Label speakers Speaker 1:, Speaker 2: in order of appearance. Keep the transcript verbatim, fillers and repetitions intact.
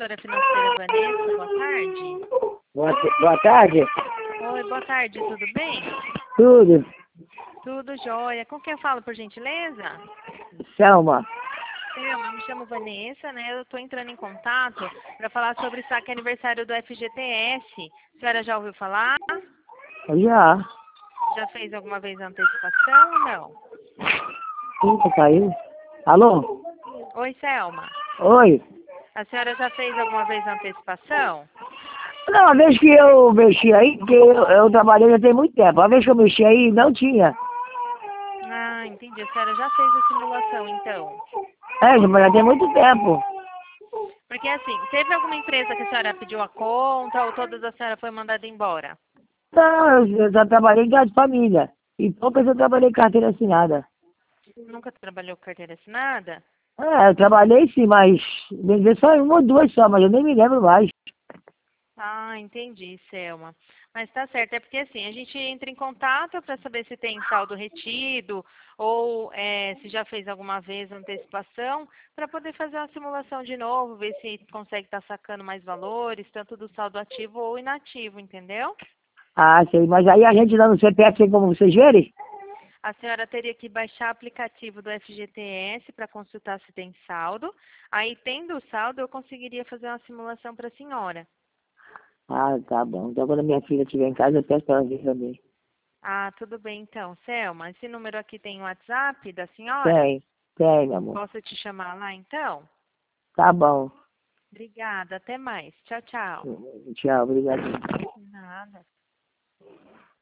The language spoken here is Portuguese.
Speaker 1: assessora financeira Vanessa, boa tarde.
Speaker 2: Boa, boa tarde.
Speaker 1: Oi, boa tarde, tudo bem?
Speaker 2: Tudo.
Speaker 1: Tudo jóia. Com quem eu falo, por gentileza?
Speaker 2: Selma.
Speaker 1: Eu, eu me chamo Vanessa, né? Eu estou entrando em contato para falar sobre o saque aniversário do F G T S. A senhora já ouviu falar?
Speaker 2: Já.
Speaker 1: Já fez alguma vez a antecipação ou não?
Speaker 2: Eita, caiu. Alô?
Speaker 1: Oi, Selma.
Speaker 2: Oi.
Speaker 1: A senhora já fez alguma vez a antecipação?
Speaker 2: Não, a vez que eu mexi aí, porque eu, eu trabalhei já tem muito tempo. A vez que eu mexi aí, não tinha.
Speaker 1: Ah, entendi. A senhora já fez a simulação, então.
Speaker 2: É, mas já tem muito tempo.
Speaker 1: Porque assim, teve alguma empresa que a senhora pediu a conta ou todas a senhora foi mandada embora?
Speaker 2: Não, eu, eu já trabalhei em casa de família. E poucas eu trabalhei em carteira assinada.
Speaker 1: Nunca trabalhou com carteira assinada?
Speaker 2: É, eu trabalhei sim, mas vender só uma ou duas só, mas eu nem me lembro mais.
Speaker 1: Ah, entendi, Selma. Mas tá certo, é porque assim, a gente entra em contato para saber se tem saldo retido ou é, se já fez alguma vez antecipação, para poder fazer uma simulação de novo, ver se consegue estar sacando mais valores, tanto do saldo ativo ou inativo, entendeu?
Speaker 2: Ah, sei, mas aí a gente lá no C P F tem como vocês verem?
Speaker 1: A senhora teria que baixar o aplicativo do F G T S para consultar se tem saldo. Aí, tendo o saldo, eu conseguiria fazer uma simulação para a senhora.
Speaker 2: Ah, tá bom. Então quando a minha filha estiver em casa, eu peço para ela vir também.
Speaker 1: Ah, tudo bem então. Selma, esse número aqui tem o WhatsApp da senhora?
Speaker 2: Tem, tem, meu amor.
Speaker 1: Posso te chamar lá então?
Speaker 2: Tá bom.
Speaker 1: Obrigada, até mais. Tchau, tchau.
Speaker 2: Tchau, obrigado.
Speaker 1: Nada.